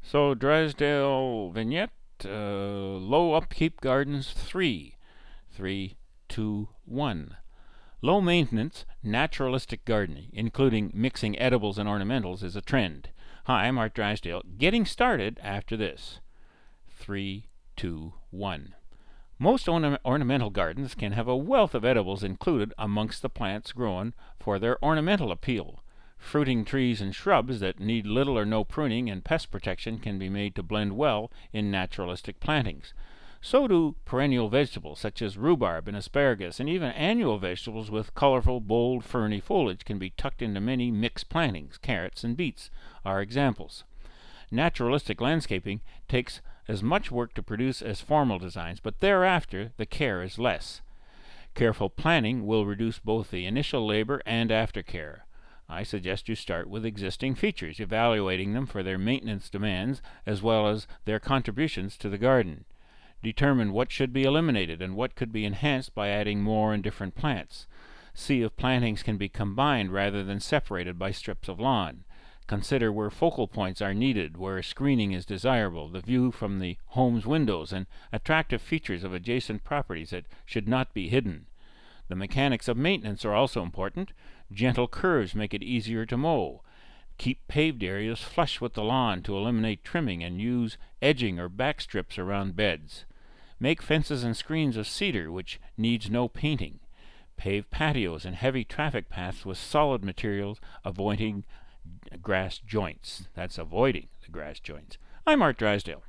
So Drysdale vignette, low upkeep gardens 3. 3, 2, 1. Low maintenance, naturalistic gardening, including mixing edibles and ornamentals, is a trend. Hi, I'm Art Drysdale. Getting started after this. 3, 2, 1. Most ornamental gardens can have a wealth of edibles included amongst the plants grown for their ornamental appeal. Fruiting trees and shrubs that need little or no pruning and pest protection can be made to blend well in naturalistic plantings. So do perennial vegetables such as rhubarb and asparagus, and even annual vegetables with colorful, bold, ferny foliage can be tucked into many mixed plantings. Carrots and beets are examples. Naturalistic landscaping takes as much work to produce as formal designs, but thereafter the care is less. Careful planning will reduce both the initial labor and aftercare. I suggest you start with existing features, evaluating them for their maintenance demands as well as their contributions to the garden. Determine what should be eliminated and what could be enhanced by adding more and different plants. See if plantings can be combined rather than separated by strips of lawn. Consider where focal points are needed, where screening is desirable, the view from the home's windows, and attractive features of adjacent properties that should not be hidden. The mechanics of maintenance are also important. Gentle curves make it easier to mow. Keep paved areas flush with the lawn to eliminate trimming, and use edging or back strips around beds. Make fences and screens of cedar, which needs no painting. Pave patios and heavy traffic paths with solid materials, avoiding grass joints. That's avoiding the grass joints. I'm Art Drysdale.